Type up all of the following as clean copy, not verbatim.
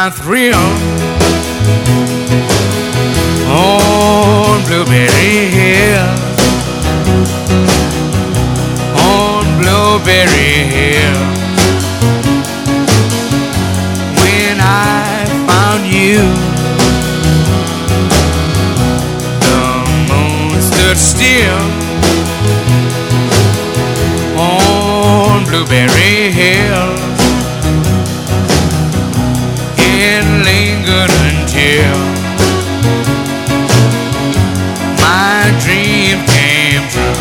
my thrill on Blueberry Hill, on Blueberry Hill. When I found you, the moon stood still on Blueberry Hill and lingered until my dream came true.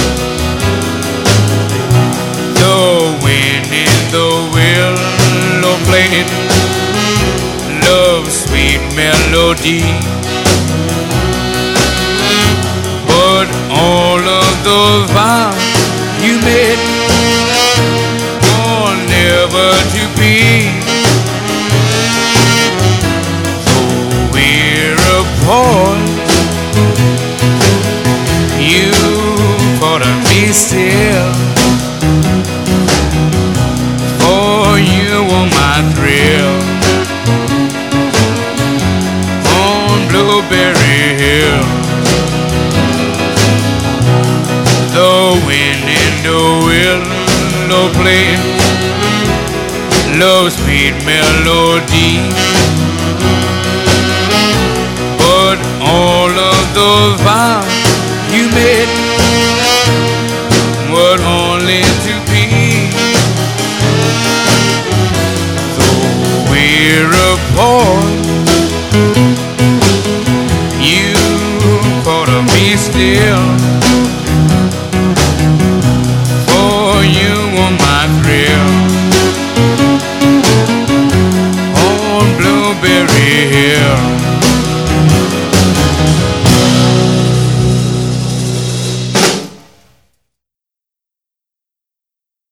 The wind in the willow played love's sweet melody, but all of those vows you made were never to be. So we're apart, you thought of me still, for you were my thrill on Blueberry Hill. The wind in the willow played love's sweet melody, but all of those vows you made were only to be. Though we're apart, you thought of me still,